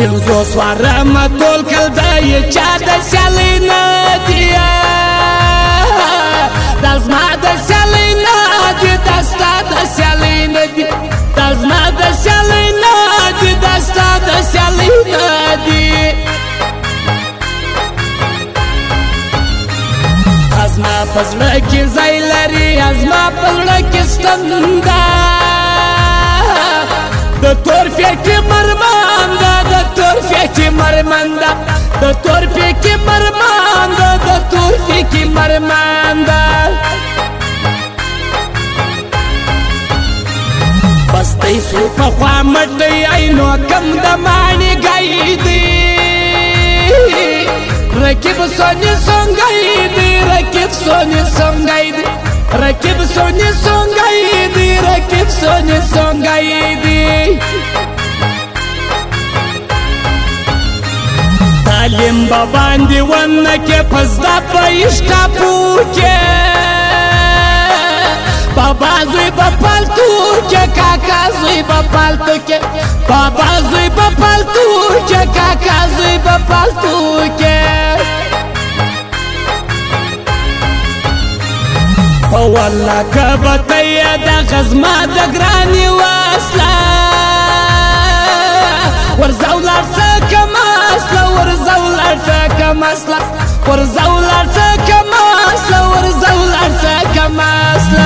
پنځوس واره مه ټول کړ د یې چا د سیالۍ نه دي دا زما د سیالۍ نه دي دا ستا د سیالۍ نه دي دا زما د سیالۍ نه دي دا ستا د سیالۍ نه دي زما په زړه کې ځای لري زما په زړه کې ستن ده د تور فکر مرمان ده د تور فکر مرمان ده د تور فکر مرمان ده د تور فکر مرمان ده بستۍ سو په خوا مټۍ عینو کم د ماڼۍ ګای دی رکیب سونی سونګای دی رکیب سونی سونګای دی رکیب سونی سونګای دی رکیب سونی سونګای دی تعلیم با باندې ونه کې پزدا پېښ ټاپو کې بابا زوی په پالتو کې کاکا زوی په پالتو کې بابا زوی په پالتو کې کاکا زوی په پالتو کې والله کبتیا د غزما د ګرانی واسلا ورزولار څخه مسلا ورزولار څخه مسلا ورزولار څخه مسلا ورزولار څخه مسلا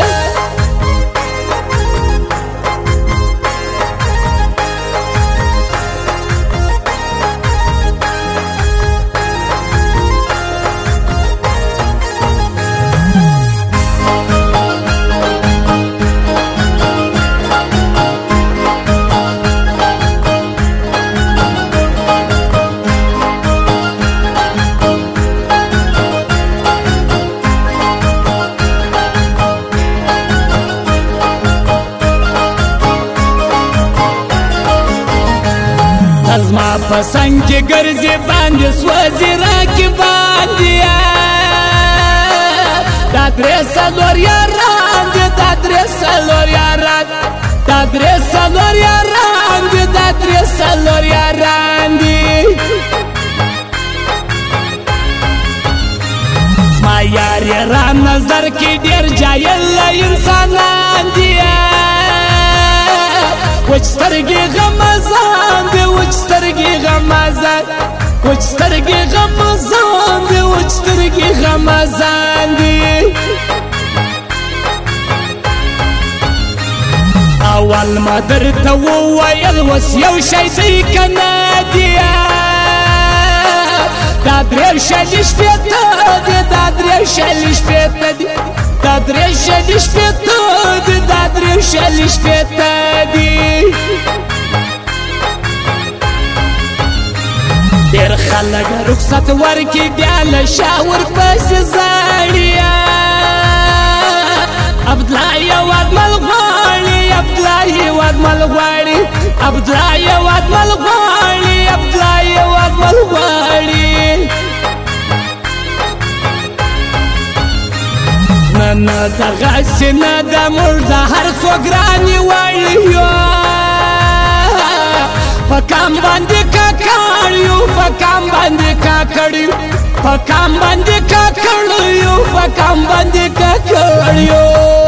زما پسنګ کې ګرځي باندې سوځي راکې باندې دا درې څلور یاران دي دا درې څلور یاران دا درې څلور یاران دي دا درې څلور یاران دي زما یار یاران نظر کې ډېر جاهل انسانان دي وچ سترګې غمازان دي وچ سترګې غمازان وچ سترګې غمازان دي وچ سترګې غمازان دي اول ما درته وویل اوس یو شی دی که نه دي دا درې شلي شپېته دي دا درې شلي شپېته دي دا درې شلي شپېته دي دا درې شلي شپېته دي ډېر خلک رخصت ورکړي بیا له شا ورپسې ځاړي عبدالله یو اجمل غواړي عبدالله یو اجمل غواړي عبدالله یو اجمل غواړي عبدالله یو اجمل غواړي نه دغسې نه ده موږ د هر څو ګرانې وړ یو په کام باندې کاکړ یو په کام باندې کاکړ یو په کام باندې کاکړ یو په کام باندې کاکړ یو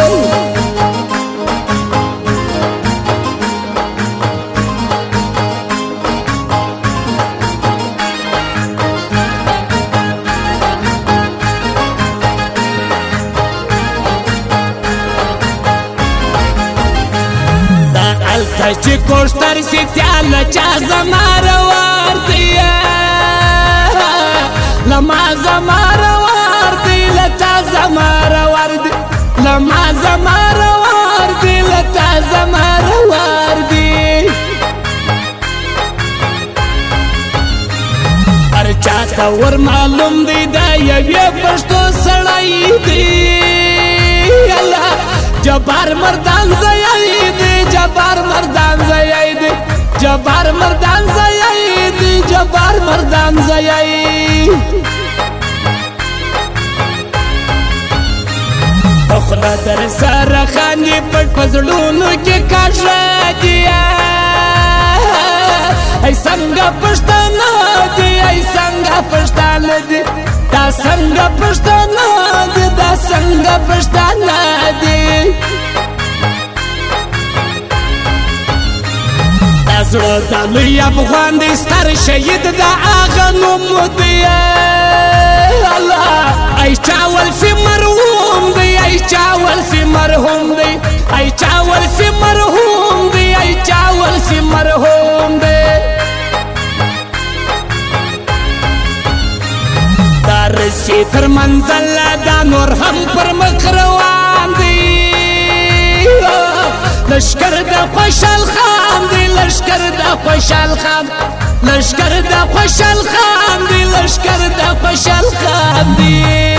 چې کوشتر سي تیاله چا زما روار دی لما زما روار دی لتا زما روار دی لما زما روار دی لتا زما روار دی هر چاته ور معلوم دی دا یوې پښتو سړی دی جبار مردان زیادی جبار مردان زیادی جبار مردان زیادی جبار مردان زیادی خدا در سر خاندی پټ پزړونو کې کاش دیا ایسا څنګه پښتانه دي ای څنګه پښتانه دي دا څنګه پښتانه دي دا څنګه پښتانه دي زړه د لوی افغان دی ستر شهید د هغه نوم دی الله ای چاول سی مرحوم دی ای چاول سی مرحوم دی ای چاول سی مرحوم دی ای چاول سی مرحوم دی دا رسی تر منزل دا نور هم پر مخ روان دی لشکر د خوشحال خان دی لشکر د خوشحال خان لشکر د خوشحال خان دی لشکر د خوشحال خان دی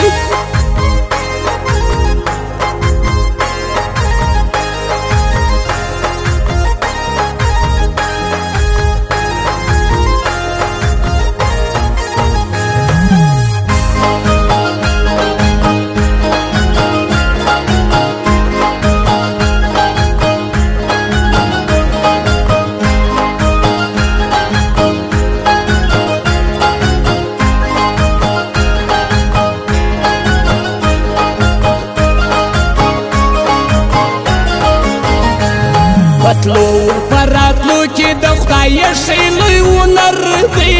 پتلو پراتلو کې د خدای شي لوی ونر دی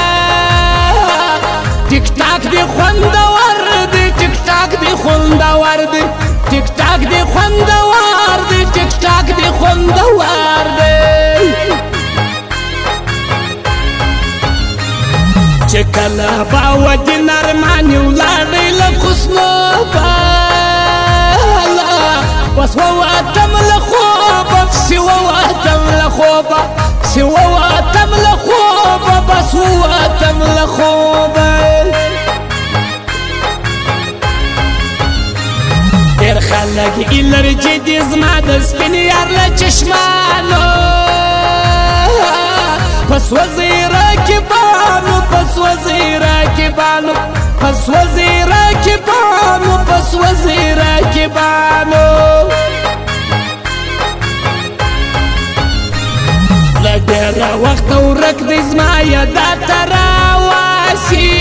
ټیک ټاک دی خوندور دی ټیک ټاک دی خوندور دی ټیک ټاک دی خوندور دی ټیک ټاک دی خوندور دی چې کله باور د نرمانه ولارې له حسنه بس وواتم لخوبة سوواتم لخوبة سوواتم لخوبة بس وواتم لخوبة دير خلق إلر جدي زماد سبين يار لچشمانو بس وزيرا كبانو بس وزيرا كبانو بس وزيرا كبانو بس وزيرا كبانو لدير وقت ورك دي زمايا دا تراواسي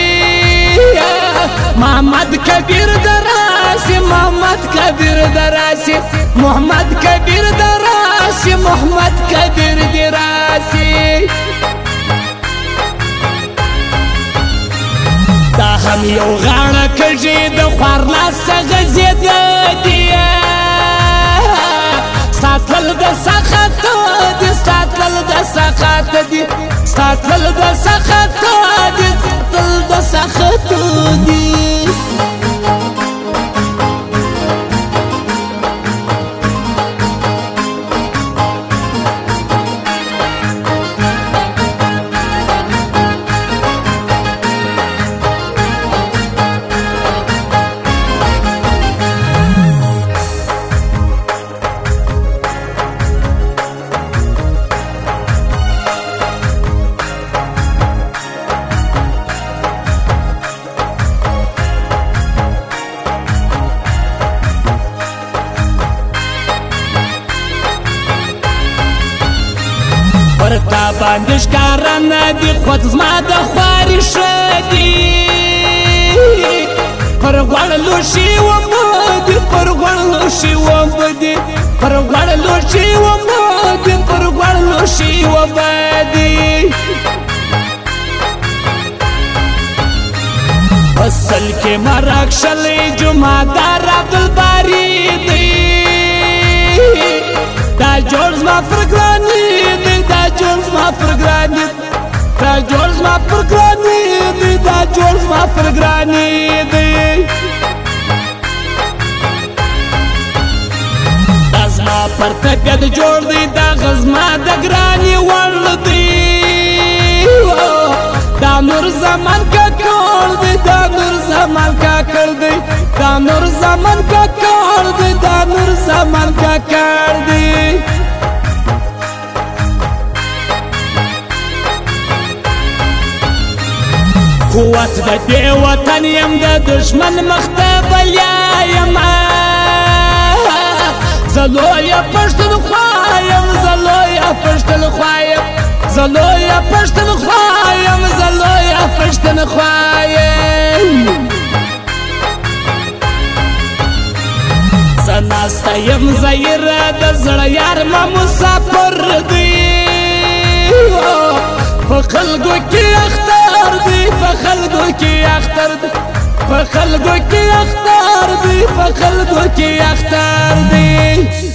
محمد كبير دراسي محمد كبير دراسي محمد كبير دراسي محمد كبير دراسي دا هم یو غاړه کږي د خوارلاس غزید دی ساتل د سخت دی ساتل د سخت دی ساتل د سخت دی ساتل د سخت دی ورتا باندې ښکاره نه دي خود زما د خواري ښه دي پر غوړ لوشي ومدي پر غوړ لوشي ومدي پر غوړ لوشي ومدي پر غوړ لوشي ومدي اصل کې مرګ شلې جمعدار عبدالباري دی دا جوړ زما فرګراني دی دا جوړ زما فرګراني دا جوړ زما فرګراني دی دا جوړ زما فرګراني دی دا زما پر طبیعت جوړ دی دا غزما د ګراني وړ دی دا نور زمان کا کړ دی دا نور زمان کا کړ دی دا نور زمان کا کړ دی دا نور زمان کا کړ دی قوت د دې وطن یم د دشمن مخ ته بلیا یم زه لویه پښتونخوا یم زه لویه پښتونخوا یم زلویا پښتونخوا یم زلویا پښتونخوا یم زناسته یم زیره د زړه یار ما مسافر دی په خلکو کې اختر دی په خلکو کې اختر دی په خلکو کې اختر دی په خلکو کې اختر دی